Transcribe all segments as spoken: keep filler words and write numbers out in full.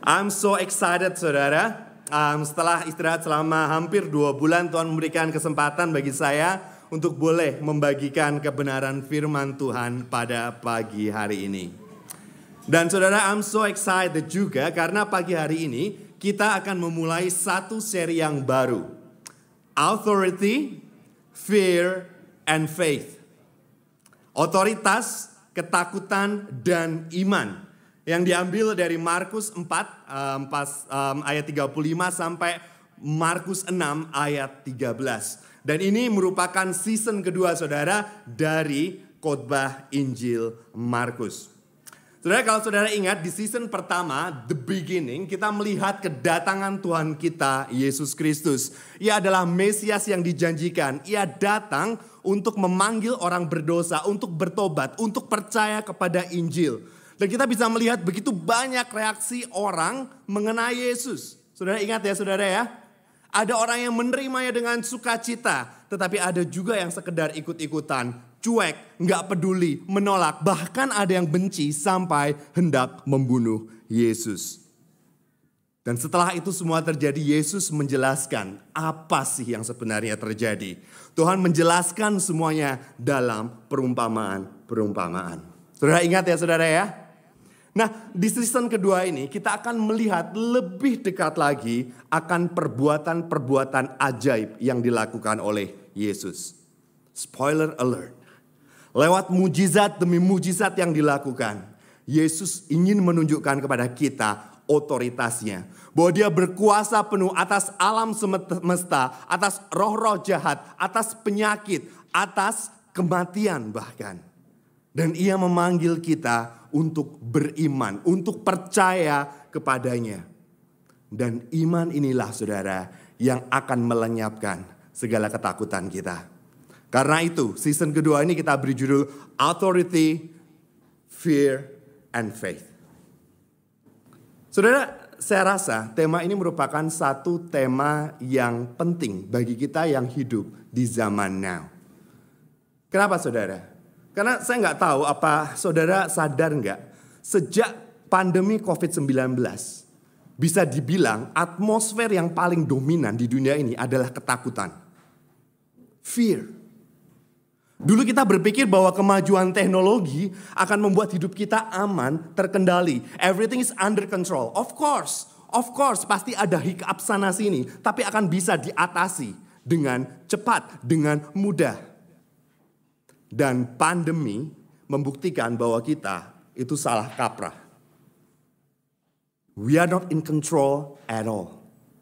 I'm so excited saudara. Um, setelah istirahat selama hampir dua bulan, Tuhan memberikan kesempatan bagi saya untuk boleh membagikan kebenaran firman Tuhan pada pagi hari ini. Dan saudara, I'm so excited juga karena pagi hari ini kita akan memulai satu seri yang baru. Authority, Fear, and Faith. Otoritas, ketakutan, dan iman. Yang diambil dari Markus empat um, pas, um, ayat tiga puluh lima sampai Markus enam ayat tiga belas. Dan ini merupakan season kedua saudara dari khotbah Injil Markus. Saudara, kalau saudara ingat di season pertama, The Beginning, kita melihat kedatangan Tuhan kita, Yesus Kristus. Ia adalah Mesias yang dijanjikan. Ia datang untuk memanggil orang berdosa, untuk bertobat, untuk percaya kepada Injil. Dan kita bisa melihat begitu banyak reaksi orang mengenai Yesus. Saudara ingat ya saudara ya. Ada orang yang menerimanya dengan sukacita. Tetapi ada juga yang sekedar ikut-ikutan. Cuek, gak peduli, menolak. Bahkan ada yang benci sampai hendak membunuh Yesus. Dan setelah itu semua terjadi, Yesus menjelaskan apa sih yang sebenarnya terjadi. Tuhan menjelaskan semuanya dalam perumpamaan-perumpamaan. Saudara ingat ya saudara ya. Nah, di season kedua ini kita akan melihat lebih dekat lagi akan perbuatan-perbuatan ajaib yang dilakukan oleh Yesus. Spoiler alert. Lewat mujizat demi mujizat yang dilakukan, Yesus ingin menunjukkan kepada kita otoritasnya. Bahwa dia berkuasa penuh atas alam semesta, atas roh-roh jahat, atas penyakit, atas kematian bahkan. Dan ia memanggil kita untuk beriman, untuk percaya kepadanya. Dan iman inilah saudara yang akan melenyapkan segala ketakutan kita. Karena itu season kedua ini kita beri judul Authority, Fear, and Faith. Saudara, saya rasa tema ini merupakan satu tema yang penting bagi kita yang hidup di zaman now. Kenapa saudara? Karena saya nggak tahu apa saudara sadar nggak, sejak pandemi covid sembilan belas bisa dibilang atmosfer yang paling dominan di dunia ini adalah ketakutan. Fear. Dulu kita berpikir bahwa kemajuan teknologi akan membuat hidup kita aman, terkendali. Everything is under control. Of course, of course pasti ada hiccup sana sini, tapi akan bisa diatasi dengan cepat, dengan mudah. Dan pandemi membuktikan bahwa kita itu salah kaprah. We are not in control at all.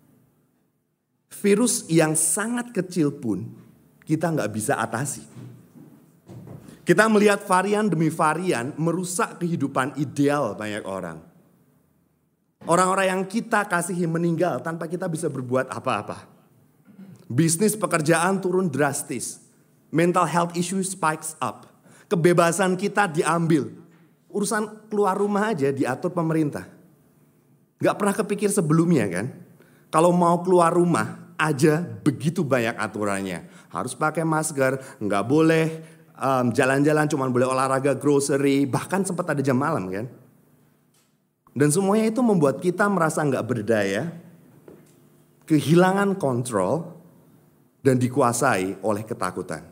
Virus yang sangat kecil pun kita nggak bisa atasi. Kita melihat varian demi varian merusak kehidupan ideal banyak orang. Orang-orang yang kita kasihi meninggal tanpa kita bisa berbuat apa-apa. Bisnis pekerjaan turun drastis. Mental health issue spikes up. Kebebasan kita diambil. Urusan keluar rumah aja diatur pemerintah. Gak pernah kepikir sebelumnya kan. Kalau mau keluar rumah aja begitu banyak aturannya. Harus pakai masker, gak boleh um, jalan-jalan, cuma boleh olahraga, grocery. Bahkan sempat ada jam malam kan. Dan semuanya itu membuat kita merasa gak berdaya. Kehilangan kontrol. Dan dikuasai oleh ketakutan.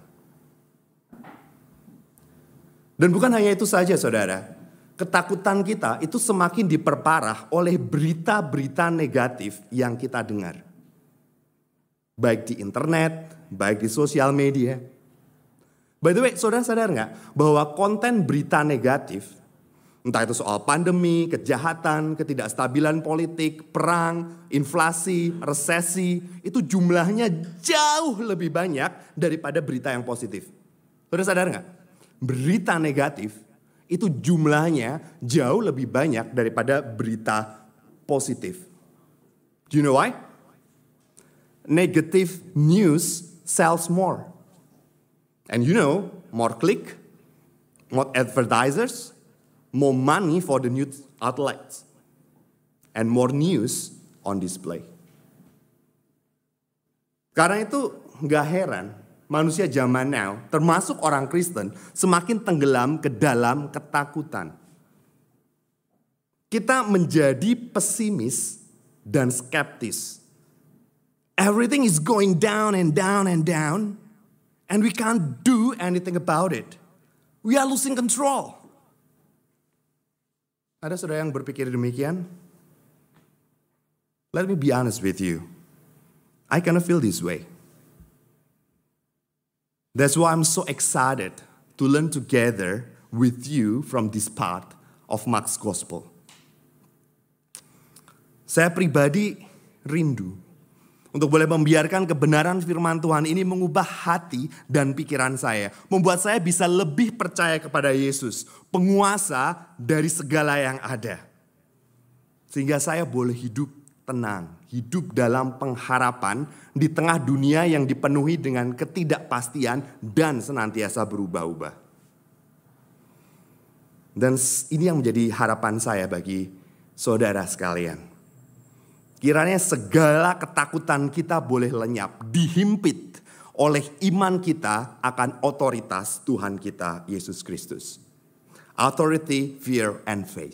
Dan bukan hanya itu saja saudara, ketakutan kita itu semakin diperparah oleh berita-berita negatif yang kita dengar. Baik di internet, baik di sosial media. By the way, saudara sadar gak bahwa konten berita negatif, entah itu soal pandemi, kejahatan, ketidakstabilan politik, perang, inflasi, resesi, itu jumlahnya jauh lebih banyak daripada berita yang positif. Saudara sadar gak? Berita negatif itu jumlahnya jauh lebih banyak daripada berita positif. Do you know why? Negative news sells more. And you know, more click, more advertisers, more money for the news outlets, and more news on display. Karena itu gak heran manusia zaman now, termasuk orang Kristen, semakin tenggelam ke dalam ketakutan. kita menjadi pesimis dan skeptis. Everything is going down and down and down, and we can't do anything about it. We are losing control. Ada saudara yang berpikir demikian? Let me be honest with you. I kind of feel this way. That's why I'm so excited to learn together with you from this part of Mark's Gospel. Saya pribadi rindu untuk boleh membiarkan kebenaran firman Tuhan ini mengubah hati dan pikiran saya. Membuat saya bisa lebih percaya kepada Yesus, penguasa dari segala yang ada. Sehingga saya boleh hidup tenang, hidup dalam pengharapan di tengah dunia yang dipenuhi dengan ketidakpastian dan senantiasa berubah-ubah. Dan ini yang menjadi harapan saya bagi saudara sekalian. Kiranya segala ketakutan kita boleh lenyap, dihimpit oleh iman kita akan otoritas Tuhan kita, Yesus Kristus. Authority, fear, and faith.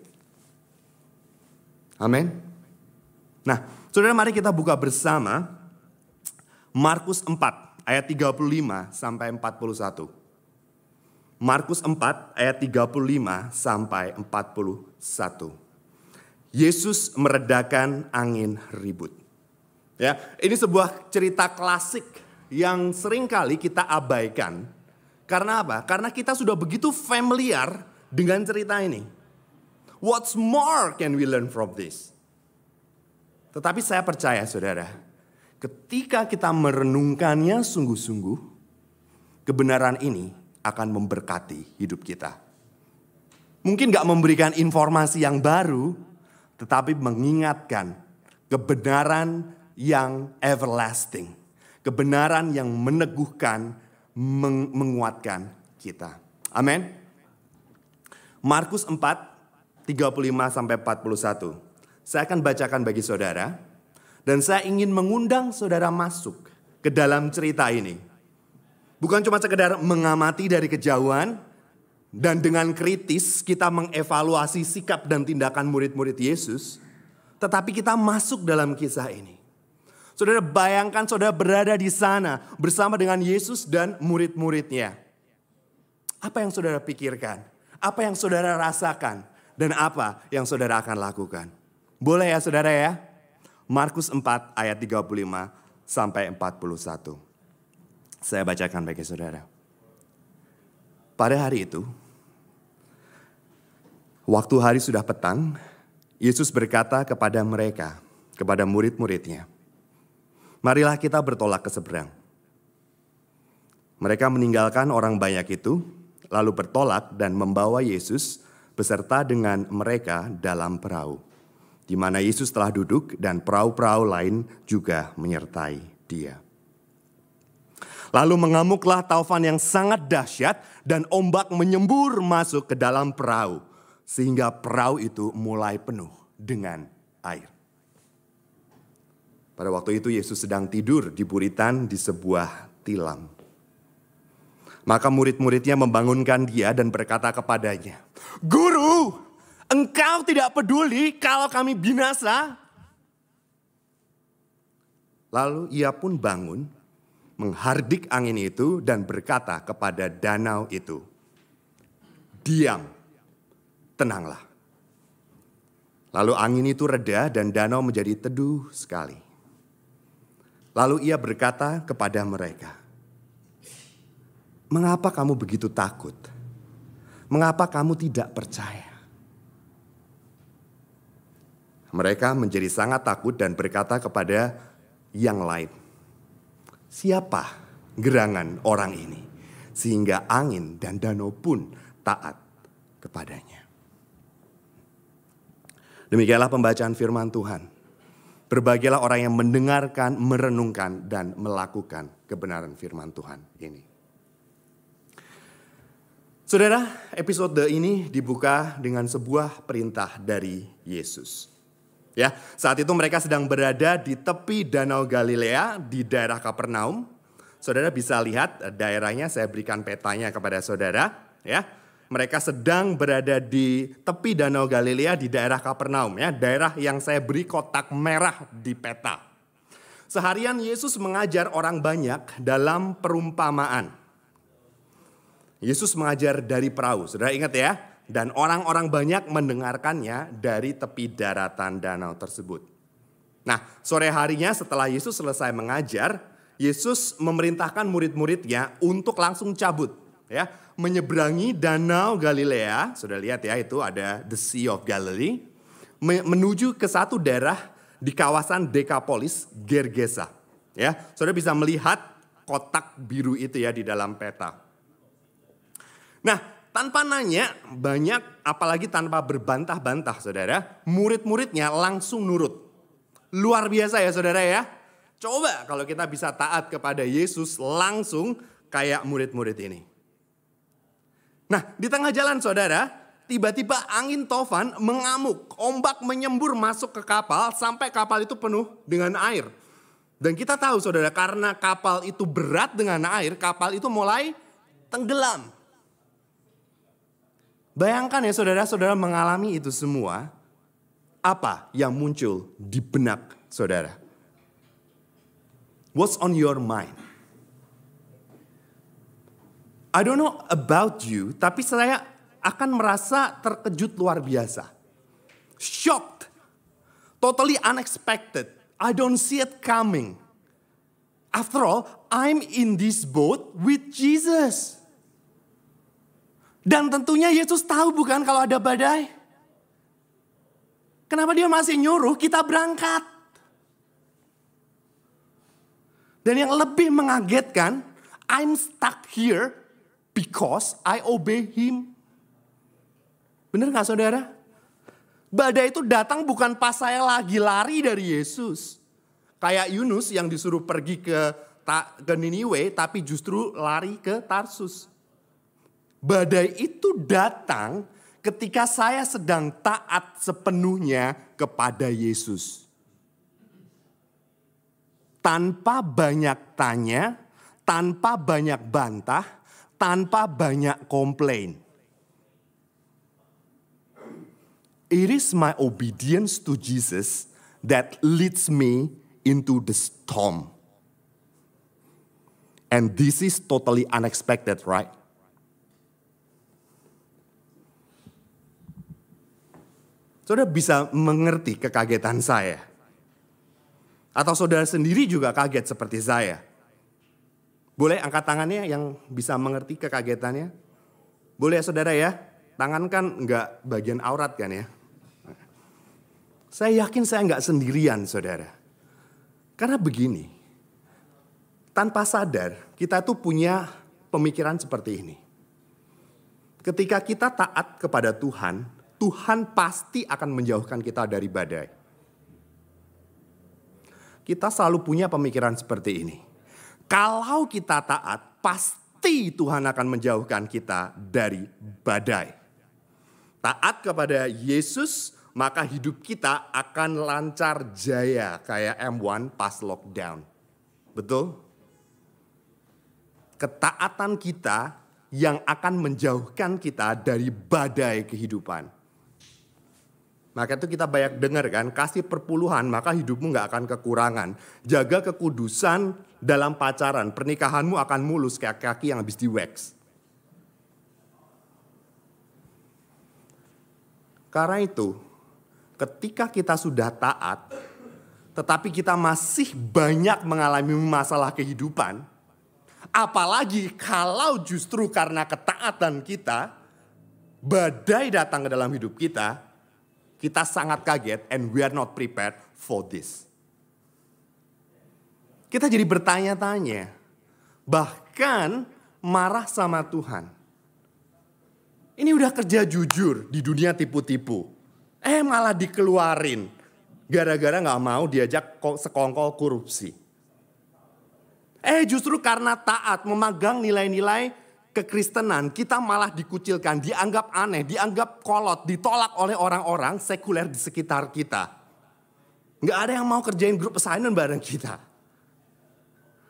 Amin. Nah, saudara, mari kita buka bersama Markus empat ayat tiga puluh lima sampai empat puluh satu. Markus empat ayat tiga puluh lima sampai empat puluh satu. Yesus meredakan angin ribut. Ya, ini sebuah cerita klasik yang sering kali kita abaikan. Karena apa? Karena kita sudah begitu familiar dengan cerita ini. What's more can we learn from this? Tetapi saya percaya saudara, ketika kita merenungkannya sungguh-sungguh, kebenaran ini akan memberkati hidup kita. Mungkin gak memberikan informasi yang baru, tetapi mengingatkan kebenaran yang everlasting. Kebenaran yang meneguhkan, meng- menguatkan kita. Amin. Markus empat, tiga puluh lima sampai empat puluh satu. Saya akan bacakan bagi saudara. Dan saya ingin mengundang saudara masuk ke dalam cerita ini. Bukan cuma sekedar mengamati dari kejauhan. Dan dengan kritis kita mengevaluasi sikap dan tindakan murid-murid Yesus. Tetapi kita masuk dalam kisah ini. Saudara bayangkan saudara berada di sana bersama dengan Yesus dan murid-muridnya. Apa yang saudara pikirkan? Apa yang saudara rasakan? Dan apa yang saudara akan lakukan? Boleh ya saudara ya? Markus empat ayat tiga puluh lima sampai empat puluh satu. Saya bacakan bagi saudara. Pada hari itu, waktu hari sudah petang, Yesus berkata kepada mereka, kepada murid-muridnya, marilah kita bertolak ke seberang. Mereka meninggalkan orang banyak itu, lalu bertolak dan membawa Yesus beserta dengan mereka dalam perahu, di mana Yesus telah duduk dan perahu-perahu lain juga menyertai dia. Lalu mengamuklah taufan yang sangat dahsyat dan ombak menyembur masuk ke dalam perahu. Sehingga perahu itu mulai penuh dengan air. Pada waktu itu Yesus sedang tidur di buritan di sebuah tilam. Maka murid-muridnya membangunkan dia dan berkata kepadanya, Guru, engkau tidak peduli kalau kami binasa? Lalu ia pun bangun, menghardik angin itu dan berkata kepada danau itu, diam, tenanglah. Lalu angin itu reda dan danau menjadi teduh sekali. Lalu ia berkata kepada mereka, mengapa kamu begitu takut? Mengapa kamu tidak percaya? Mereka menjadi sangat takut dan berkata kepada yang lain, siapa gerangan orang ini sehingga angin dan danau pun taat kepadanya. Demikianlah pembacaan firman Tuhan. Berbahagialah orang yang mendengarkan, merenungkan dan melakukan kebenaran firman Tuhan ini. Saudara, episode ini dibuka dengan sebuah perintah dari Yesus. Ya, saat itu mereka sedang berada di tepi Danau Galilea di daerah Kapernaum. Saudara bisa lihat daerahnya, saya berikan petanya kepada saudara, ya. Mereka sedang berada di tepi Danau Galilea di daerah Kapernaum, ya, daerah yang saya beri kotak merah di peta. Seharian Yesus mengajar orang banyak dalam perumpamaan. Yesus mengajar dari perahu, saudara ingat ya? Dan orang-orang banyak mendengarkannya dari tepi daratan danau tersebut. Nah, sore harinya setelah Yesus selesai mengajar, Yesus memerintahkan murid-muridnya untuk langsung cabut, ya, menyeberangi Danau Galilea. Sudah lihat ya, itu ada the Sea of Galilee, menuju ke satu daerah di kawasan Dekapolis, Gergesa. Ya, saudara bisa melihat kotak biru itu ya di dalam peta. Nah, tanpa nanya banyak, apalagi tanpa berbantah-bantah, saudara, murid-muridnya langsung nurut. Luar biasa ya, saudara ya. Coba kalau kita bisa taat kepada Yesus langsung kayak murid-murid ini. Nah, di tengah jalan, saudara, tiba-tiba angin tofan mengamuk, ombak menyembur masuk ke kapal sampai kapal itu penuh dengan air. Dan kita tahu, saudara, karena kapal itu berat dengan air, kapal itu mulai tenggelam. Bayangkan ya, saudara-saudara mengalami itu semua, apa yang muncul di benak saudara? What's on your mind? I don't know about you, tapi saya akan merasa terkejut luar biasa. Shocked. Totally unexpected. I don't see it coming. After all, I'm in this boat with Jesus. Dan tentunya Yesus tahu bukan kalau ada badai. Kenapa dia masih nyuruh kita berangkat? Dan yang lebih mengagetkan, I'm stuck here because I obey him. Benar gak, saudara? Badai itu datang bukan pas saya lagi lari dari Yesus. Kayak Yunus yang disuruh pergi ke, ke Niniwe tapi justru lari ke Tarsus. Badai itu datang ketika saya sedang taat sepenuhnya kepada Yesus. Tanpa banyak tanya, tanpa banyak bantah, tanpa banyak komplain. It is my obedience to Jesus that leads me into the storm. And this is totally unexpected, right? Saudara bisa mengerti kekagetan saya. Atau saudara sendiri juga kaget seperti saya. Boleh angkat tangannya yang bisa mengerti kekagetannya? Boleh ya, saudara ya? Tangan kan enggak bagian aurat kan ya? Saya yakin saya enggak sendirian, saudara. Karena begini, tanpa sadar kita tuh punya pemikiran seperti ini. Ketika kita taat kepada Tuhan, Tuhan pasti akan menjauhkan kita dari badai. Kita selalu punya pemikiran seperti ini. Kalau kita taat, pasti Tuhan akan menjauhkan kita dari badai. Taat kepada Yesus, maka hidup kita akan lancar jaya kayak M satu pas lockdown. Betul? Ketaatan kita yang akan menjauhkan kita dari badai kehidupan. Maka itu kita banyak dengar kan, kasih perpuluhan maka hidupmu gak akan kekurangan. Jaga kekudusan dalam pacaran, pernikahanmu akan mulus kayak kaki yang habis di-wax. Karena itu, ketika kita sudah taat, tetapi kita masih banyak mengalami masalah kehidupan, apalagi kalau justru karena ketaatan kita, badai datang ke dalam hidup kita, kita sangat kaget and we are not prepared for this. Kita jadi bertanya-tanya, bahkan marah sama Tuhan. Ini udah kerja jujur di dunia tipu-tipu. Eh malah dikeluarin. Gara-gara gak mau diajak sekongkol korupsi. Eh justru karena taat memegang nilai-nilai kekristenan, kita malah dikucilkan, dianggap aneh, dianggap kolot, ditolak oleh orang-orang sekuler di sekitar kita. Gak ada yang mau kerjain grup assignment bareng kita.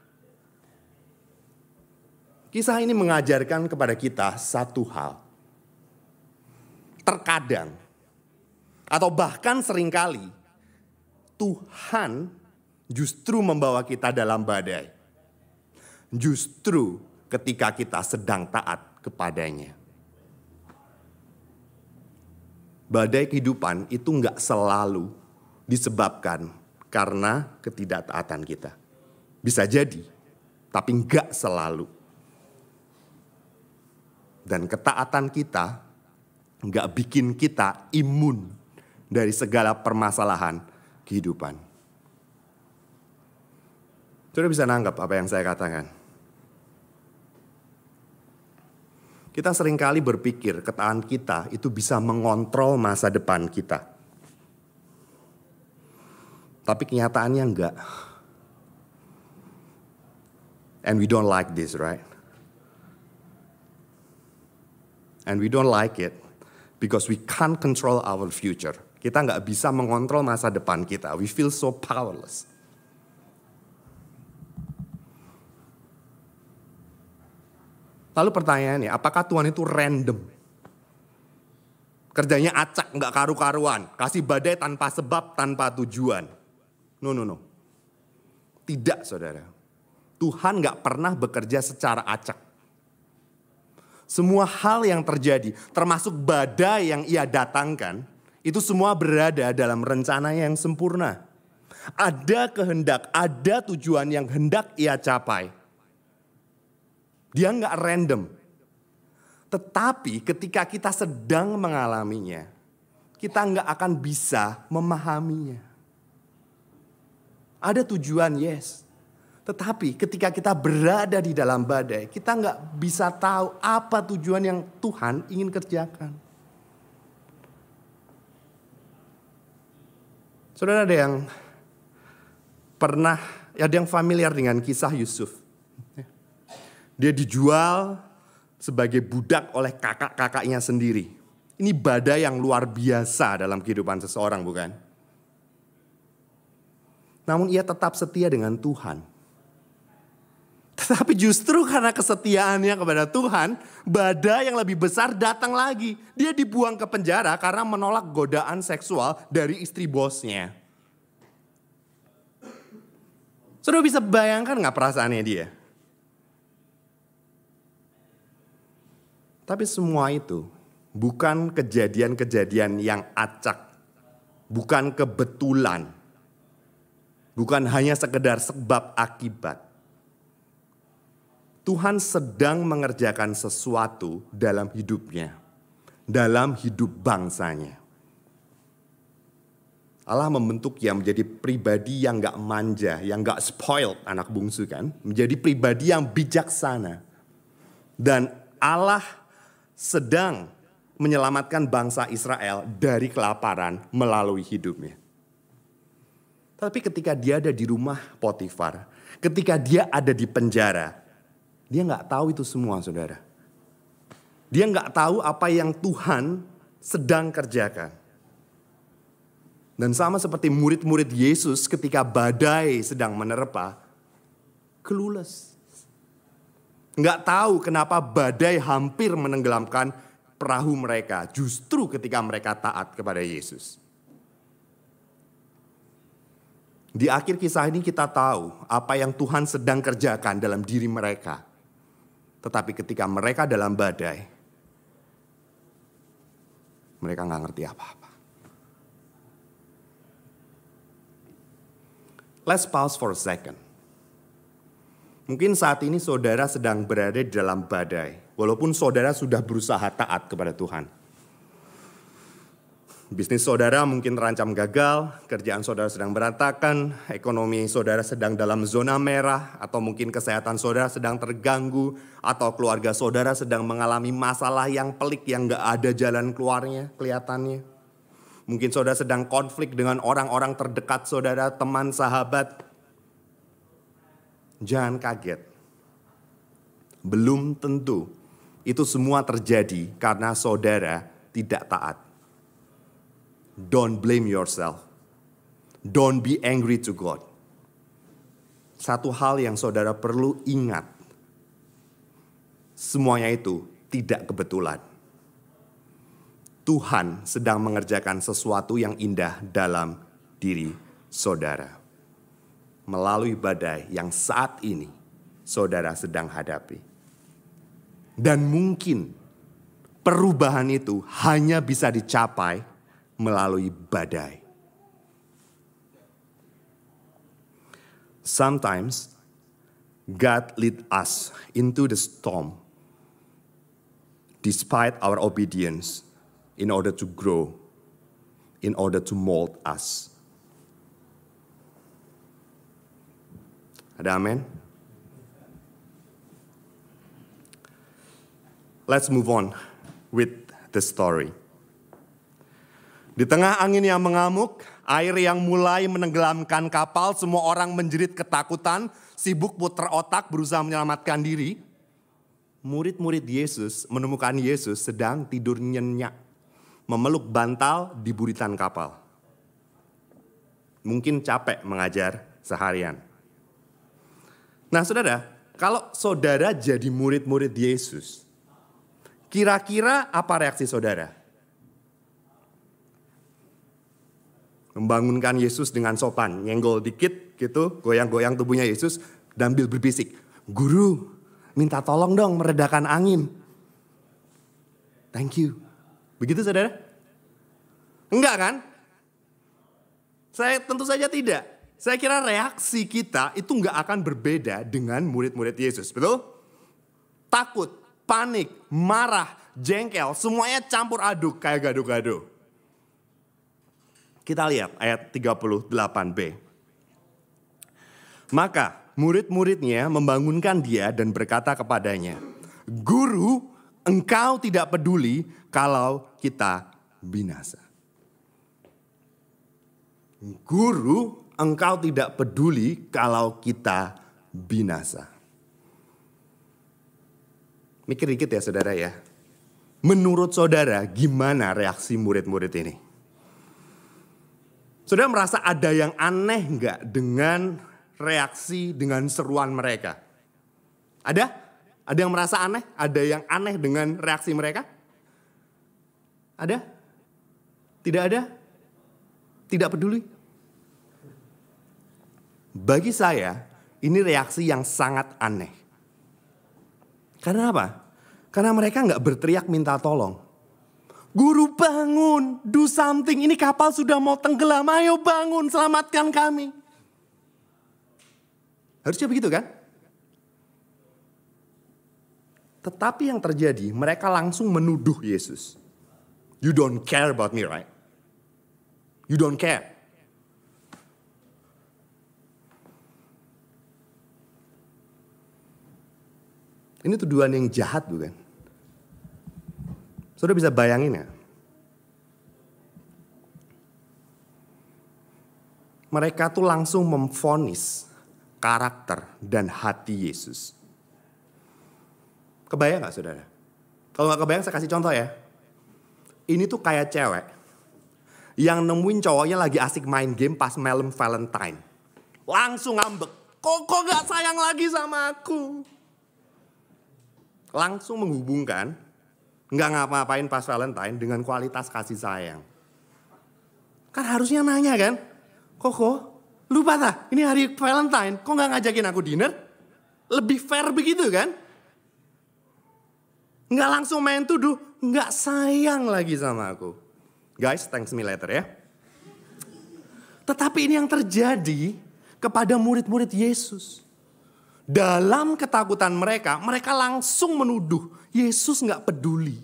Kisah ini mengajarkan kepada kita satu hal. terkadang atau bahkan seringkali Tuhan justru membawa kita dalam badai. Justru ketika kita sedang taat kepadanya. Badai kehidupan itu enggak selalu disebabkan karena ketidaktaatan kita. Bisa jadi, tapi enggak selalu. Dan ketaatan kita enggak bikin kita imun dari segala permasalahan kehidupan. Saudara bisa nanggap apa yang saya katakan? Kita seringkali berpikir ketaatan kita itu bisa mengontrol masa depan kita. Tapi kenyataannya enggak. And we don't like this, right? And we don't like it because we can't control our future. Kita nggak bisa mengontrol masa depan kita. We feel so powerless. Lalu pertanyaannya, apakah Tuhan itu random? Kerjanya acak, nggak karu-karuan. Kasih badai tanpa sebab, tanpa tujuan. No, no, no. Tidak, saudara. Tuhan nggak pernah bekerja secara acak. Semua hal yang terjadi, termasuk badai yang ia datangkan, itu semua berada dalam rencana yang sempurna. Ada kehendak, ada tujuan yang hendak ia capai. Dia nggak random. Tetapi ketika kita sedang mengalaminya, kita nggak akan bisa memahaminya. Ada tujuan, yes. Tetapi ketika kita berada di dalam badai, kita nggak bisa tahu apa tujuan yang Tuhan ingin kerjakan. Saudara, ada yang pernah, ada yang familiar dengan kisah Yusuf. Dia dijual sebagai budak oleh kakak-kakaknya sendiri. Ini badai yang luar biasa dalam kehidupan seseorang, bukan? Namun ia tetap setia dengan Tuhan. Tetapi justru karena kesetiaannya kepada Tuhan, badai yang lebih besar datang lagi. Dia dibuang ke penjara karena menolak godaan seksual dari istri bosnya. Saudara bisa bayangkan gak perasaannya dia? Tapi semua itu bukan kejadian-kejadian yang acak. Bukan kebetulan. Bukan hanya sekedar sebab akibat. Tuhan sedang mengerjakan sesuatu dalam hidupnya. Dalam hidup bangsanya. Allah membentuk dia menjadi pribadi yang gak manja. Yang gak spoiled, anak bungsu kan. Menjadi pribadi yang bijaksana. Dan Allah sedang menyelamatkan bangsa Israel dari kelaparan melalui hidupnya. Tapi ketika dia ada di rumah Potifar, ketika dia ada di penjara, dia nggak tahu itu semua, saudara. Dia nggak tahu apa yang Tuhan sedang kerjakan. Dan sama seperti murid-murid Yesus ketika badai sedang menerpa, clueless. Nggak tahu kenapa badai hampir menenggelamkan perahu mereka. Justru ketika mereka taat kepada Yesus. Di akhir kisah ini kita tahu apa yang Tuhan sedang kerjakan dalam diri mereka. Tetapi ketika mereka dalam badai, mereka nggak ngerti apa-apa. Let's pause for a second. Mungkin saat ini saudara sedang berada di dalam badai. Walaupun saudara sudah berusaha taat kepada Tuhan. Bisnis saudara mungkin terancam gagal. Kerjaan saudara sedang berantakan. Ekonomi saudara sedang dalam zona merah. Atau mungkin kesehatan saudara sedang terganggu. Atau keluarga saudara sedang mengalami masalah yang pelik yang gak ada jalan keluarnya kelihatannya. Mungkin saudara sedang konflik dengan orang-orang terdekat saudara, teman, sahabat. Jangan kaget. Belum tentu itu semua terjadi karena saudara tidak taat. Don't blame yourself. Don't be angry to God. Satu hal yang saudara perlu ingat. Semuanya itu tidak kebetulan. Tuhan sedang mengerjakan sesuatu yang indah dalam diri saudara. Melalui badai yang saat ini saudara sedang hadapi. Dan mungkin perubahan itu hanya bisa dicapai melalui badai. Sometimes God lead us into the storm despite our obedience in order to grow, in order to mold us. Ada amin? Let's move on with the story. Di tengah angin yang mengamuk, air yang mulai menenggelamkan kapal, semua orang menjerit ketakutan, sibuk putar otak berusaha menyelamatkan diri. Murid-murid Yesus menemukan Yesus sedang tidur nyenyak, memeluk bantal di buritan kapal. Mungkin capek mengajar seharian. Nah saudara, kalau saudara jadi murid-murid Yesus, kira-kira apa reaksi saudara? Membangunkan Yesus dengan sopan, nyenggol dikit gitu, goyang-goyang tubuhnya Yesus, sambil berbisik, "Guru, minta tolong dong meredakan angin." Thank you. Begitu saudara? Enggak kan? Saya tentu saja tidak. Saya kira reaksi kita itu enggak akan berbeda dengan murid-murid Yesus, betul? Takut, panik, marah, jengkel, semuanya campur aduk kayak gado-gado. Kita lihat ayat tiga puluh delapan b. Maka murid-muridnya membangunkan dia dan berkata kepadanya, "Guru, engkau tidak peduli kalau kita binasa." Guru, engkau tidak peduli kalau kita binasa. Mikir dikit ya saudara ya. Menurut saudara gimana reaksi murid-murid ini? Saudara merasa ada yang aneh nggak dengan reaksi, dengan seruan mereka? Ada? Ada yang merasa aneh? Ada yang aneh dengan reaksi mereka? Ada? Tidak ada? Tidak peduli? Bagi saya, ini reaksi yang sangat aneh. Karena apa? Karena mereka nggak berteriak minta tolong. "Guru bangun, do something, ini kapal sudah mau tenggelam, ayo bangun, selamatkan kami." Harusnya begitu kan? Tetapi yang terjadi, mereka langsung menuduh Yesus. "You don't care about me, right? You don't care." Ini tuduhan yang jahat bukan? Saudara bisa bayangin ya? Mereka tuh langsung memvonis karakter dan hati Yesus. Kebayang gak saudara? Kalau gak kebayang saya kasih contoh ya. Ini tuh kayak cewek yang nemuin cowoknya lagi asik main game pas malam Valentine. Langsung ngambek. Kok, kok gak sayang lagi sama aku? Langsung menghubungkan nggak ngapa-ngapain pas Valentine dengan kualitas kasih sayang. Kan harusnya nanya kan, "Koko, lupa tak? Ini hari Valentine, kok nggak ngajakin aku dinner?" Lebih fair begitu kan? Nggak langsung main tuduh, nggak sayang lagi sama aku. Guys, thanks me later ya. Tetapi ini yang terjadi kepada murid-murid Yesus. Dalam ketakutan mereka, mereka langsung menuduh Yesus gak peduli.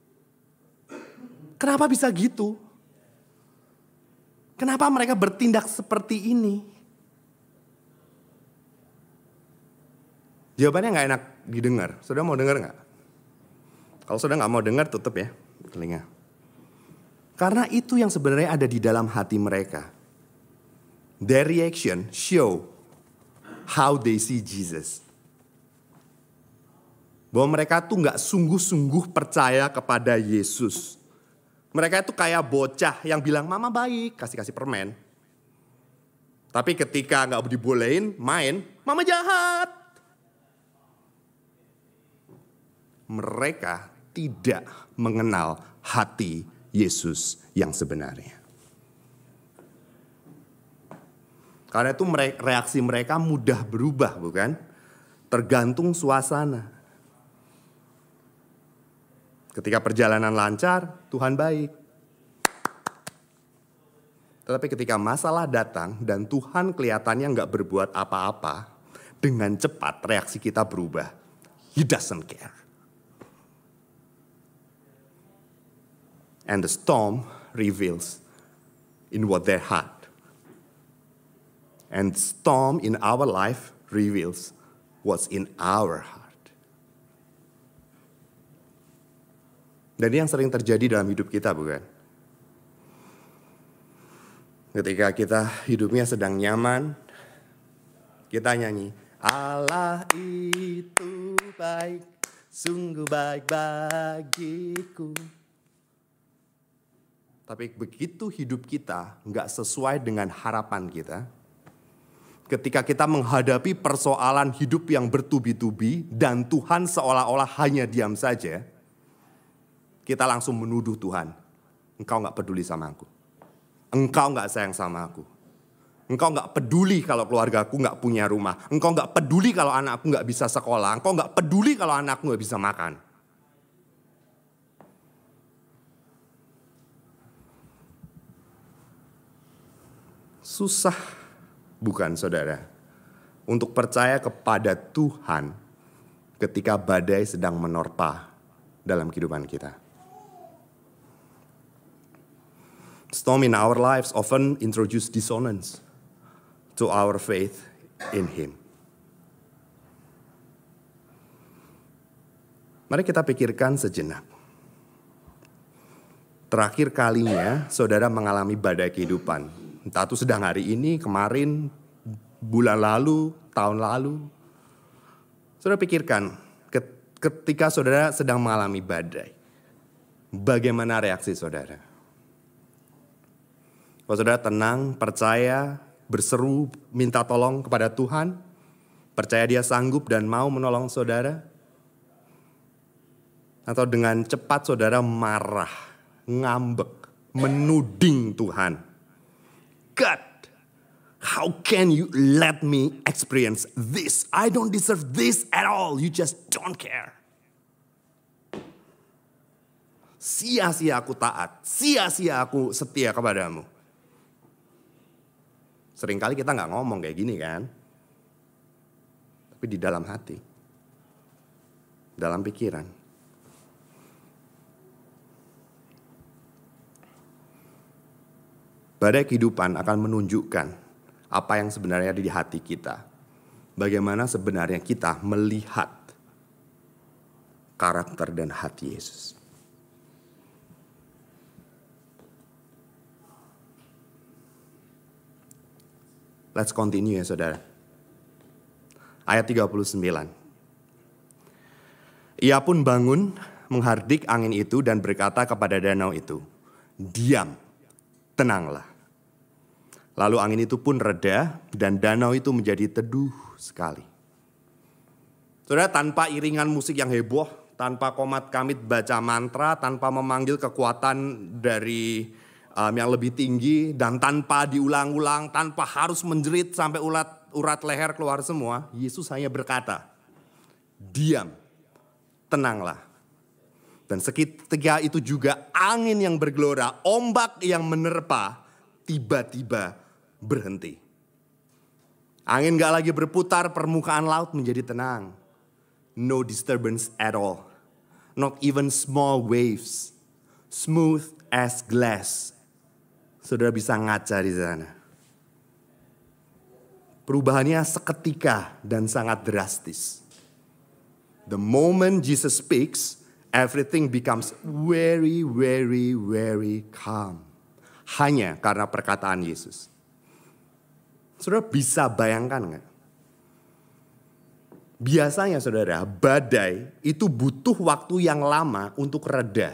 Kenapa bisa gitu? Kenapa mereka bertindak seperti ini? Jawabannya gak enak didengar. Saudara mau dengar gak? Kalau saudara gak mau dengar, tutup ya telinga. Karena itu yang sebenarnya ada di dalam hati mereka. Their reaction show how they see Jesus. Bahwa mereka tuh gak sungguh-sungguh percaya kepada Yesus. Mereka itu kayak bocah yang bilang, "Mama baik, kasih-kasih permen." Tapi ketika gak dibolehin main, "Mama jahat." Mereka tidak mengenal hati Yesus yang sebenarnya. Karena itu reaksi mereka mudah berubah, bukan? Tergantung suasana. Ketika perjalanan lancar, Tuhan baik. Tetapi ketika masalah datang dan Tuhan kelihatannya nggak berbuat apa-apa, dengan cepat reaksi kita berubah. He doesn't care. And the storm reveals in what their heart. And the storm in our life reveals what's in our heart. Dan ini yang sering terjadi dalam hidup kita, bukan? Ketika kita hidupnya sedang nyaman, kita nyanyi, Allah itu baik, sungguh baik bagiku. Tapi begitu hidup kita nggak sesuai dengan harapan kita, ketika kita menghadapi persoalan hidup yang bertubi-tubi dan Tuhan seolah-olah hanya diam saja, kita langsung menuduh Tuhan, engkau gak peduli sama aku. Engkau gak sayang sama aku. Engkau gak peduli kalau keluargaku gak punya rumah. Engkau gak peduli kalau anakku gak bisa sekolah. Engkau gak peduli kalau anakku gak bisa makan. Susah, bukan saudara, untuk percaya kepada Tuhan ketika badai sedang menerpa dalam kehidupan kita. Storm in our lives often introduce dissonance to our faith in Him. Mari kita pikirkan sejenak. Terakhir kalinya saudara mengalami badai kehidupan. Entah itu sedang hari ini, kemarin, bulan lalu, tahun lalu. Saudara pikirkan, ketika saudara sedang mengalami badai, bagaimana reaksi saudara? Kalau saudara tenang, percaya, berseru, minta tolong kepada Tuhan, percaya Dia sanggup dan mau menolong saudara? Atau dengan cepat saudara marah, ngambek, menuding Tuhan? God, how can you let me experience this? I don't deserve this at all. You just don't care. Sia-sia aku taat, sia-sia aku setia kepadamu. Seringkali kita gak ngomong kayak gini kan. Tapi di dalam hati. Dalam pikiran. Badai kehidupan akan menunjukkan apa yang sebenarnya ada di hati kita. Bagaimana sebenarnya kita melihat karakter dan hati Yesus. Let's continue ya saudara. Ayat tiga puluh sembilan. Ia pun bangun menghardik angin itu dan berkata kepada danau itu, diam, tenanglah. Lalu angin itu pun reda dan danau itu menjadi teduh sekali. Saudara, tanpa iringan musik yang heboh, tanpa komat kamit baca mantra, tanpa memanggil kekuatan dari um, yang lebih tinggi, dan tanpa diulang-ulang, tanpa harus menjerit sampai urat, urat leher keluar semua, Yesus hanya berkata, diam, tenanglah. Dan seketika itu juga angin yang bergelora, ombak yang menerpa, tiba-tiba berhenti. Angin gak lagi berputar, permukaan laut menjadi tenang. No disturbance at all. Not even small waves. Smooth as glass. Saudara bisa ngaca di sana. Perubahannya seketika dan sangat drastis. The moment Jesus speaks, everything becomes very, very, very calm. Hanya karena perkataan Yesus. Saudara bisa bayangkan nggak? Biasanya saudara, badai itu butuh waktu yang lama untuk reda.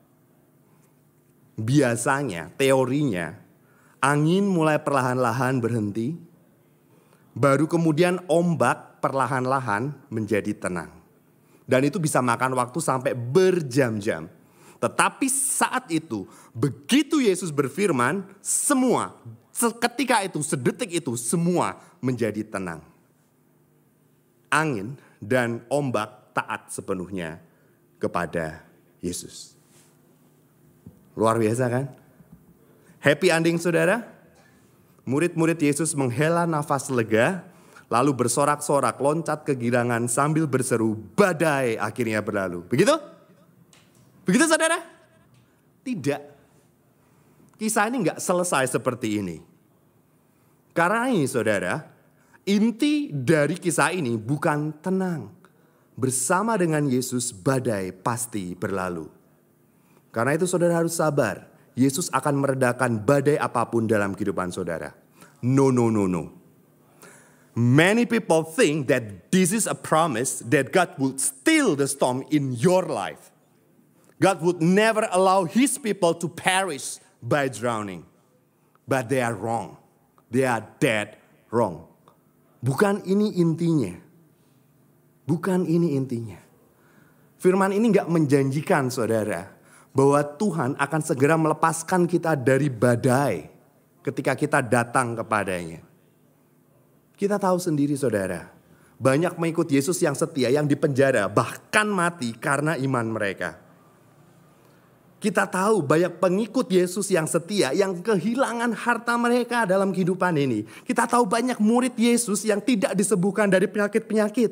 Biasanya, teorinya, angin mulai perlahan-lahan berhenti. Baru kemudian ombak perlahan-lahan menjadi tenang. Dan itu bisa makan waktu sampai berjam-jam. Tetapi saat itu, begitu Yesus berfirman, semua, seketika itu, sedetik itu, semua menjadi tenang. Angin dan ombak taat sepenuhnya kepada Yesus. Luar biasa kan? Happy ending saudara? Murid-murid Yesus menghela nafas lega, lalu bersorak-sorak, loncat kegirangan sambil berseru, badai akhirnya berlalu. Begitu? Begitu saudara? Tidak. Kisah ini nggak selesai seperti ini. Karena ini saudara, inti dari kisah ini bukan tenang. Bersama dengan Yesus badai pasti berlalu. Karena itu saudara harus sabar. Yesus akan meredakan badai apapun dalam kehidupan saudara. No, no, no, no. Many people think that this is a promise that God would still the storm in your life. God would never allow his people to perish by drowning. But they are wrong. They are dead wrong. Bukan ini intinya. Bukan ini intinya. Firman ini gak menjanjikan saudara, bahwa Tuhan akan segera melepaskan kita dari badai ketika kita datang kepadanya. Kita tahu sendiri saudara, banyak mengikut Yesus yang setia yang dipenjara bahkan mati karena iman mereka. Kita tahu banyak pengikut Yesus yang setia yang kehilangan harta mereka dalam kehidupan ini. Kita tahu banyak murid Yesus yang tidak disembuhkan dari penyakit-penyakit.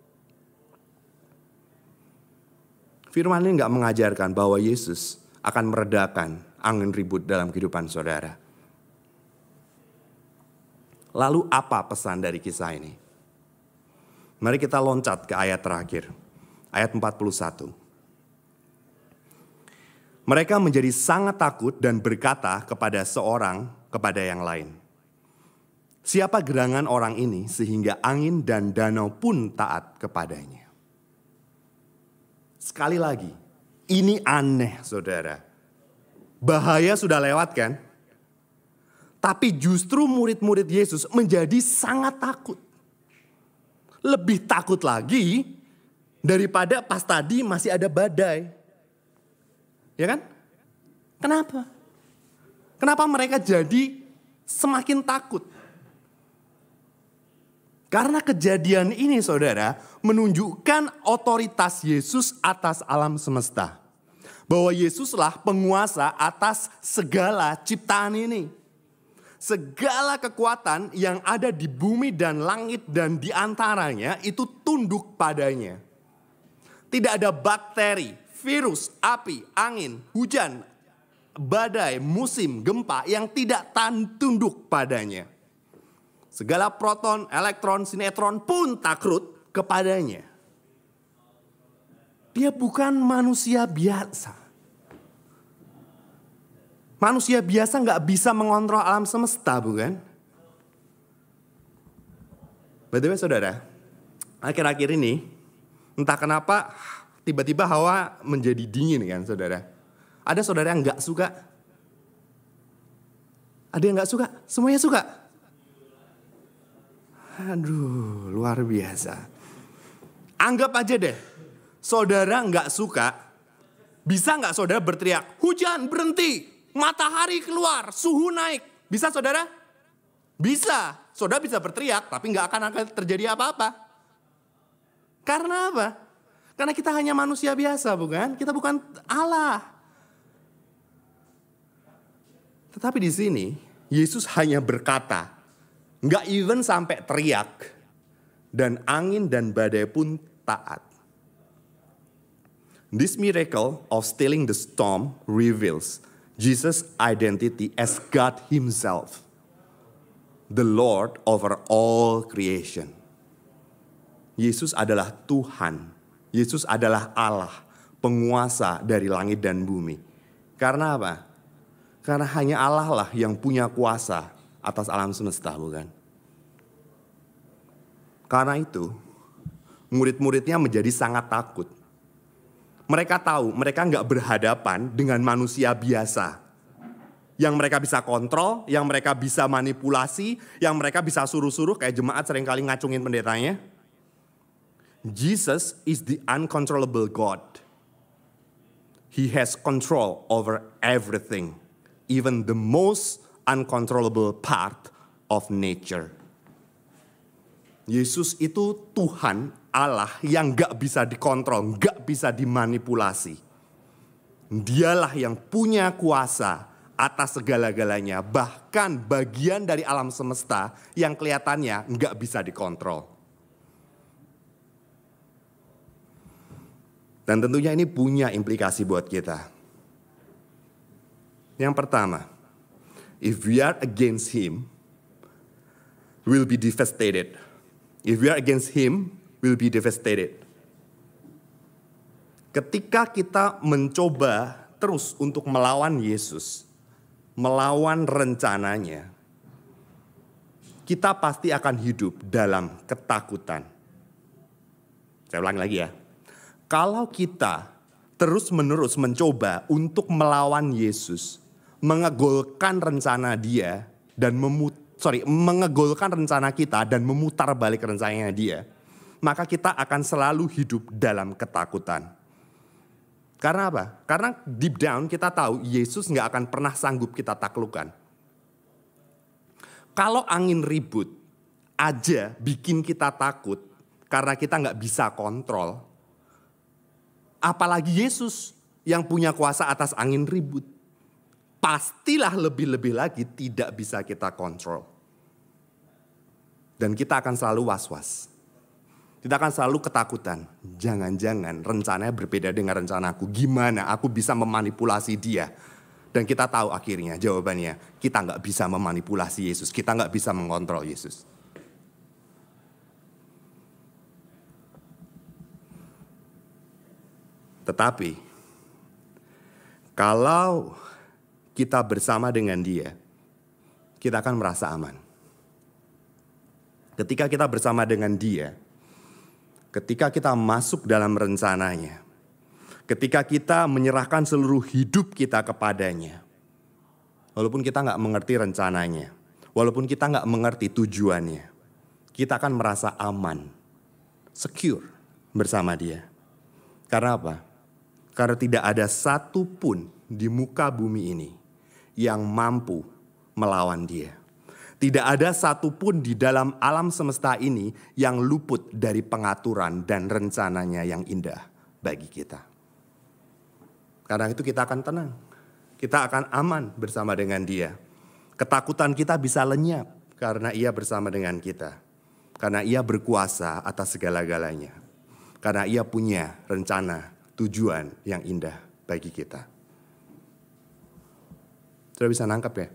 Firman ini gak mengajarkan bahwa Yesus akan meredakan angin ribut dalam kehidupan saudara. Lalu apa pesan dari kisah ini? Mari kita loncat ke ayat terakhir. Ayat empat puluh satu. Mereka menjadi sangat takut dan berkata kepada seorang kepada yang lain, siapa gerangan orang ini sehingga angin dan danau pun taat kepadanya? Sekali lagi, ini aneh saudara. Bahaya sudah lewat kan? Tapi justru murid-murid Yesus menjadi sangat takut. Lebih takut lagi daripada pas tadi masih ada badai. Ya kan? Kenapa? Kenapa mereka jadi semakin takut? Karena kejadian ini saudara menunjukkan otoritas Yesus atas alam semesta. Bahwa Yesuslah penguasa atas segala ciptaan ini. Segala kekuatan yang ada di bumi dan langit dan di antaranya itu tunduk padanya. Tidak ada bakteri, virus, api, angin, hujan, badai, musim, gempa yang tidak tunduk padanya. Segala proton, elektron, sinetron pun takrut kepadanya. Dia bukan manusia biasa. Manusia biasa gak bisa mengontrol alam semesta, bukan? By the way saudara, akhir-akhir ini entah kenapa tiba-tiba hawa menjadi dingin kan saudara. Ada saudara yang gak suka? Ada yang gak suka? Semuanya suka? Aduh, luar biasa. Anggap aja deh, saudara gak suka, bisa gak saudara berteriak, hujan berhenti, matahari keluar, suhu naik. Bisa saudara? Bisa. Saudara bisa berteriak, tapi gak akan akan terjadi apa-apa. Karena apa? Karena kita hanya manusia biasa, bukan? Kita bukan Allah. Tetapi di sini, Yesus hanya berkata, nggak even sampai teriak, dan angin dan badai pun taat. This miracle of stilling the storm reveals Jesus' identity as God himself, the Lord over all creation. Yesus adalah Tuhan. Yesus adalah Allah, penguasa dari langit dan bumi. Karena apa? Karena hanya Allah lah yang punya kuasa atas alam semesta, bukan? Karena itu, murid-muridnya menjadi sangat takut. Mereka tahu mereka nggak berhadapan dengan manusia biasa. Yang mereka bisa kontrol, yang mereka bisa manipulasi, yang mereka bisa suruh-suruh kayak jemaat seringkali ngacungin pendetanya. Jesus is the uncontrollable God. He has control over everything, even the most uncontrollable part of nature. Yesus itu Tuhan Allah yang gak bisa dikontrol, gak bisa dimanipulasi. Dialah yang punya kuasa atas segala-galanya, bahkan bagian dari alam semesta yang kelihatannya gak bisa dikontrol. Dan tentunya ini punya implikasi buat kita. Yang pertama, if we are against Him, we'll be devastated. If we are against Him, we'll be devastated. Ketika kita mencoba terus untuk melawan Yesus, melawan rencananya, kita pasti akan hidup dalam ketakutan. Saya ulang lagi ya. Kalau kita terus-menerus mencoba untuk melawan Yesus, mengegolkan rencana Dia dan memut sorry, mengegolkan rencana kita dan memutar balik rencananya Dia, maka kita akan selalu hidup dalam ketakutan. Karena apa? Karena deep down kita tahu Yesus nggak akan pernah sanggup kita taklukkan. Kalau angin ribut aja bikin kita takut karena kita nggak bisa kontrol, apalagi Yesus yang punya kuasa atas angin ribut, pastilah lebih-lebih lagi tidak bisa kita kontrol. Dan kita akan selalu was-was. Kita akan selalu ketakutan. Jangan-jangan rencananya berbeda dengan rencanaku. Gimana aku bisa memanipulasi Dia? Dan kita tahu akhirnya jawabannya, kita nggak bisa memanipulasi Yesus. Kita nggak bisa mengontrol Yesus. Tetapi, kalau kita bersama dengan Dia, kita akan merasa aman. Ketika kita bersama dengan Dia, ketika kita masuk dalam rencananya, ketika kita menyerahkan seluruh hidup kita kepadanya, walaupun kita nggak mengerti rencananya, walaupun kita nggak mengerti tujuannya, kita akan merasa aman, secure bersama Dia. Karena apa? Karena tidak ada satupun di muka bumi ini yang mampu melawan Dia. Tidak ada satupun di dalam alam semesta ini yang luput dari pengaturan dan rencananya yang indah bagi kita. Karena itu kita akan tenang. Kita akan aman bersama dengan Dia. Ketakutan kita bisa lenyap karena Ia bersama dengan kita. Karena Ia berkuasa atas segala-galanya. Karena Ia punya rencana, tujuan yang indah bagi kita. Sudah bisa nangkep ya?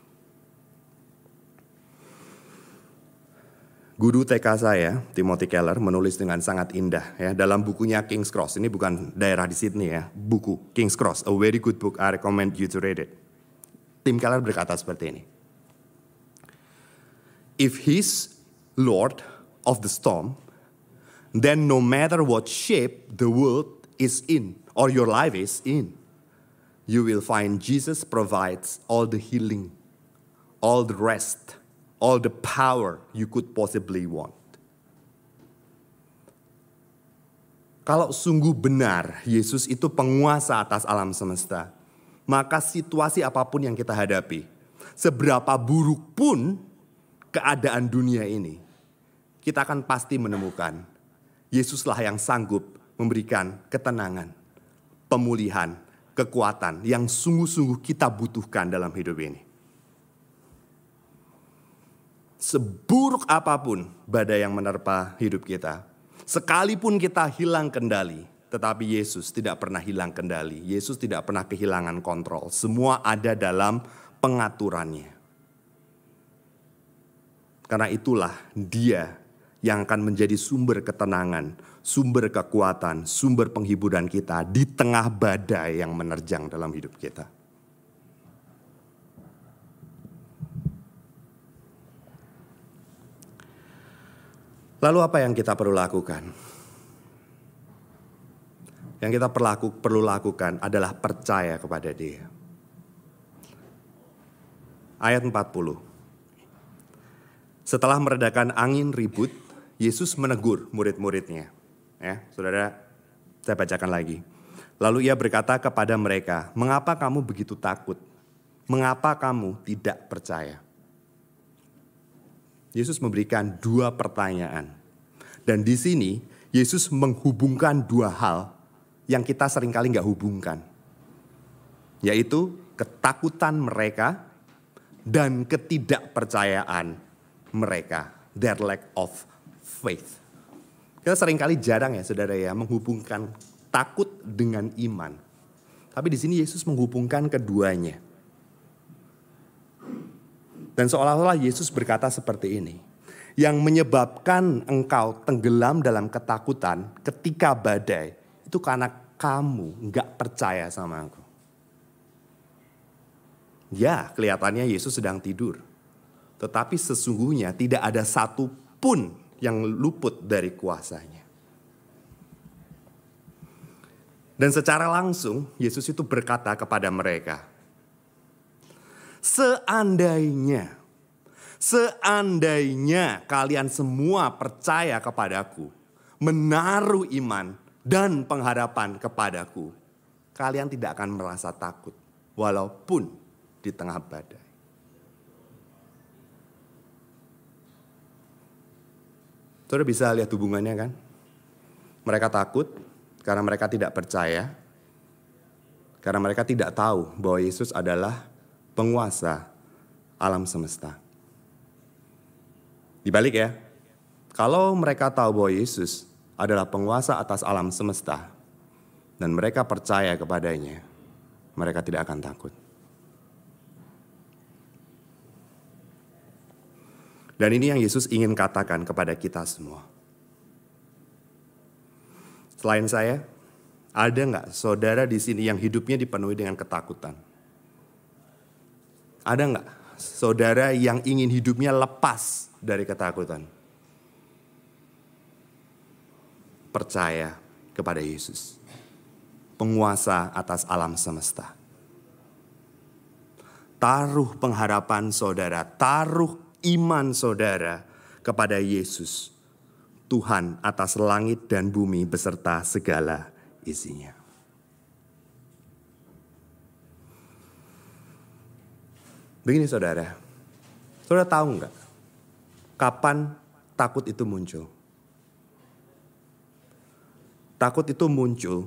Guru T K saya, Timothy Keller, menulis dengan sangat indah ya dalam bukunya King's Cross. Ini bukan daerah di Sydney ya, buku King's Cross, a very good book. I recommend you to read it. Tim Keller berkata seperti ini. If He's Lord of the storm, then no matter what shape the world is in or your life is in, you will find Jesus provides all the healing, all the rest, all the power you could possibly want. Kalau sungguh benar Yesus itu penguasa atas alam semesta, maka situasi apapun yang kita hadapi, seberapa buruk pun keadaan dunia ini, kita akan pasti menemukan Yesuslah yang sanggup memberikan ketenangan, pemulihan, kekuatan yang sungguh-sungguh kita butuhkan dalam hidup ini. Seburuk apapun badai yang menerpa hidup kita, sekalipun kita hilang kendali, tetapi Yesus tidak pernah hilang kendali. Yesus tidak pernah kehilangan kontrol. Semua ada dalam pengaturannya. Karena itulah Dia yang akan menjadi sumber ketenangan, sumber kekuatan, sumber penghiburan kita di tengah badai yang menerjang dalam hidup kita. Lalu apa yang kita perlu lakukan? Yang kita perlu, perlu lakukan adalah percaya kepada Dia. Ayat empat puluh. Setelah meredakan angin ribut, Yesus menegur murid-muridnya. Ya, saudara, saya bacakan lagi. Lalu ia berkata kepada mereka, "Mengapa kamu begitu takut? Mengapa kamu tidak percaya?" Yesus memberikan dua pertanyaan. Dan di sini Yesus menghubungkan dua hal yang kita seringkali nggak hubungkan. Yaitu ketakutan mereka dan ketidakpercayaan mereka. Their lack of faith. Kita seringkali jarang ya saudara ya menghubungkan takut dengan iman. Tapi di sini Yesus menghubungkan keduanya. Dan seolah-olah Yesus berkata seperti ini. Yang menyebabkan engkau tenggelam dalam ketakutan ketika badai. Itu karena kamu gak percaya sama aku. Ya, kelihatannya Yesus sedang tidur. Tetapi sesungguhnya tidak ada satu pun yang luput dari kuasanya. Dan secara langsung Yesus itu berkata kepada mereka, Seandainya, seandainya kalian semua percaya kepadaku, menaruh iman dan pengharapan kepadaku, kalian tidak akan merasa takut walaupun di tengah badai. Saudara bisa lihat hubungannya kan? Mereka takut karena mereka tidak percaya. Karena mereka tidak tahu bahwa Yesus adalah penguasa alam semesta. Dibalik ya, kalau mereka tahu bahwa Yesus adalah penguasa atas alam semesta dan mereka percaya kepadanya, mereka tidak akan takut. Dan ini yang Yesus ingin katakan kepada kita semua. Selain saya, ada nggak saudara di sini yang hidupnya dipenuhi dengan ketakutan? Ada nggak saudara yang ingin hidupnya lepas dari ketakutan? Percaya kepada Yesus, penguasa atas alam semesta. Taruh pengharapan saudara, taruh iman saudara kepada Yesus, Tuhan atas langit dan bumi beserta segala isinya. Begini saudara, saudara tahu nggak kapan takut itu muncul? Takut itu muncul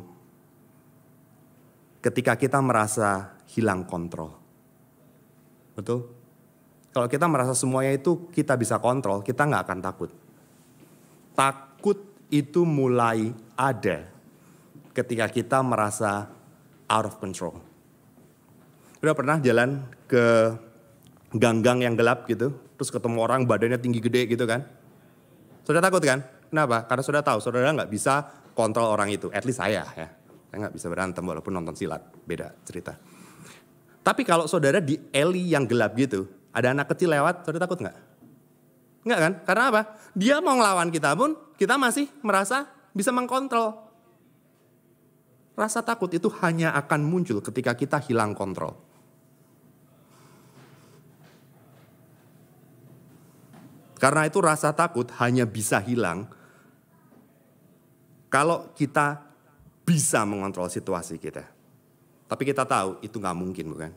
ketika kita merasa hilang kontrol. Betul? Kalau kita merasa semuanya itu kita bisa kontrol, kita nggak akan takut. Takut itu mulai ada ketika kita merasa out of control. Udah pernah jalan ke gang-gang yang gelap gitu, terus ketemu orang badannya tinggi gede gitu kan? Saudara takut kan? Kenapa? Karena saudara tahu, saudara nggak bisa kontrol orang itu. At least saya ya, saya nggak bisa berantem walaupun nonton silat, beda cerita. Tapi kalau saudara di alley yang gelap gitu, ada anak kecil lewat, saudara takut nggak? Nggak kan? Karena apa? Dia mau ngelawan kita pun, kita masih merasa bisa mengkontrol. Rasa takut itu hanya akan muncul ketika kita hilang kontrol. Karena itu rasa takut hanya bisa hilang kalau kita bisa mengontrol situasi kita. Tapi kita tahu itu nggak mungkin, bukan?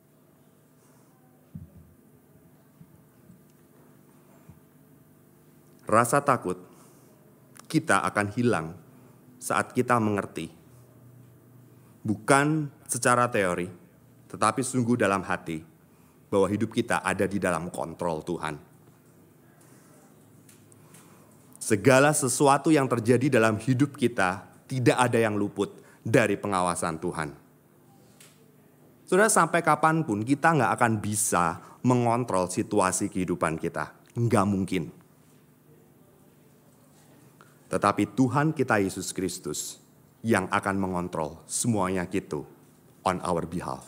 Rasa takut kita akan hilang saat kita mengerti. Bukan secara teori, tetapi sungguh dalam hati bahwa hidup kita ada di dalam kontrol Tuhan. Segala sesuatu yang terjadi dalam hidup kita tidak ada yang luput dari pengawasan Tuhan. Saudara, sampai kapanpun kita nggak akan bisa mengontrol situasi kehidupan kita. Nggak mungkin. Tetapi Tuhan kita Yesus Kristus yang akan mengontrol semuanya itu on our behalf.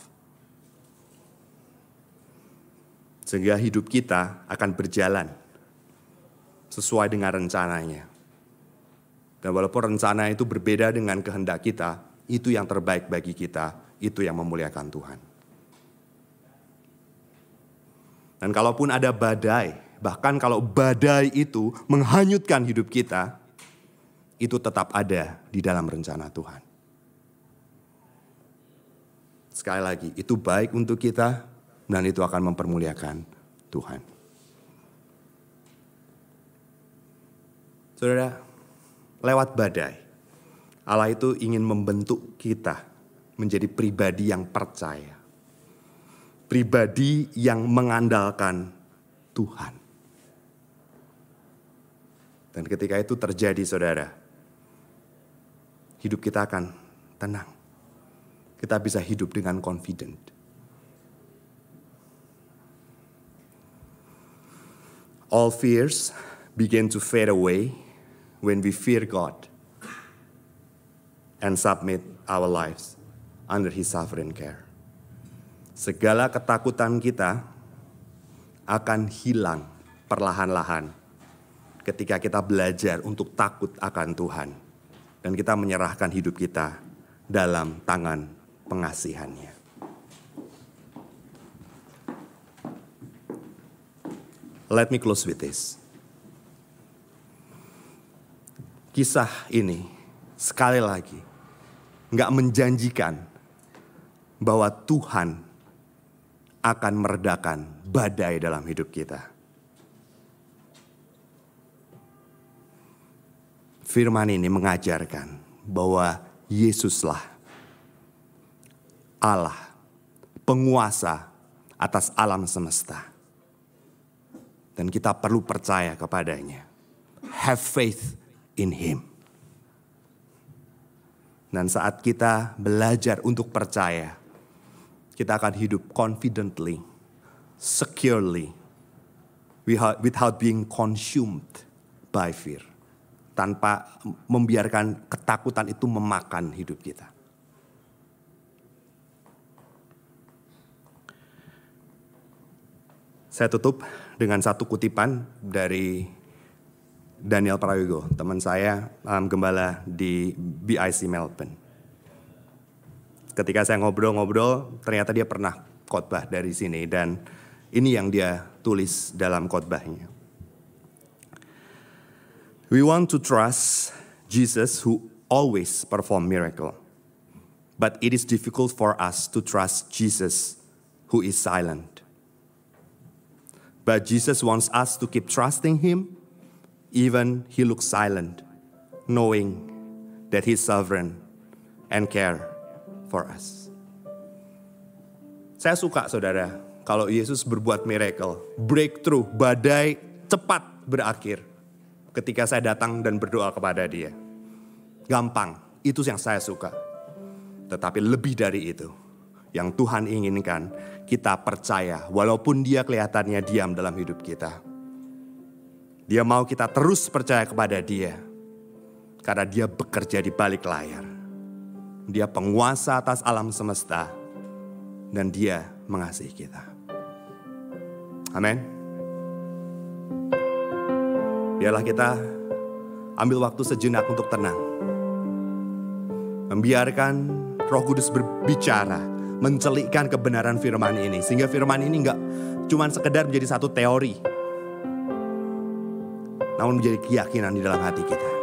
Sehingga hidup kita akan berjalan sesuai dengan rencananya. Dan walaupun rencana itu berbeda dengan kehendak kita, itu yang terbaik bagi kita, itu yang memuliakan Tuhan. Dan kalaupun ada badai, bahkan kalau badai itu menghanyutkan hidup kita, itu tetap ada di dalam rencana Tuhan. Sekali lagi, itu baik untuk kita dan itu akan mempermuliakan Tuhan. Saudara, lewat badai, Allah itu ingin membentuk kita menjadi pribadi yang percaya. Pribadi yang mengandalkan Tuhan. Dan ketika itu terjadi, saudara, hidup kita akan tenang. Kita bisa hidup dengan confident. All fears begin to fade away when we fear God and submit our lives under His sovereign care. Segala ketakutan kita akan hilang perlahan-lahan ketika kita belajar untuk takut akan Tuhan dan kita menyerahkan hidup kita dalam tangan pengasihannya. Let me close with this. Kisah ini sekali lagi nggak menjanjikan bahwa Tuhan akan meredakan badai dalam hidup kita. Firman ini mengajarkan bahwa Yesuslah Allah, penguasa atas alam semesta. Dan kita perlu percaya kepadanya. Have faith in Him. Dan saat kita belajar untuk percaya, kita akan hidup confidently, securely, without being consumed by fear. Tanpa membiarkan ketakutan itu memakan hidup kita. Saya tutup dengan satu kutipan dari Daniel Prayogo, teman saya, um, gembala di B I C Melbourne. Ketika saya ngobrol-ngobrol, ternyata dia pernah khotbah dari sini dan ini yang dia tulis dalam khotbahnya. We want to trust Jesus who always perform miracle, but it is difficult for us to trust Jesus who is silent. But Jesus wants us to keep trusting Him, even He looks silent, knowing that He's sovereign and care for us. Saya suka, saudara, kalau Yesus berbuat miracle, breakthrough, badai cepat berakhir ketika saya datang dan berdoa kepada Dia. Gampang, itu yang saya suka. Tetapi lebih dari itu, yang Tuhan inginkan, kita percaya walaupun Dia kelihatannya diam dalam hidup kita. Dia mau kita terus percaya kepada Dia. Karena Dia bekerja di balik layar. Dia penguasa atas alam semesta. Dan Dia mengasihi kita. Amin. Biarlah kita ambil waktu sejenak untuk tenang. Membiarkan Roh Kudus berbicara. Mencelikkan kebenaran firman ini. Sehingga firman ini gak cuma sekedar menjadi satu teori. Namun menjadi keyakinan di dalam hati kita.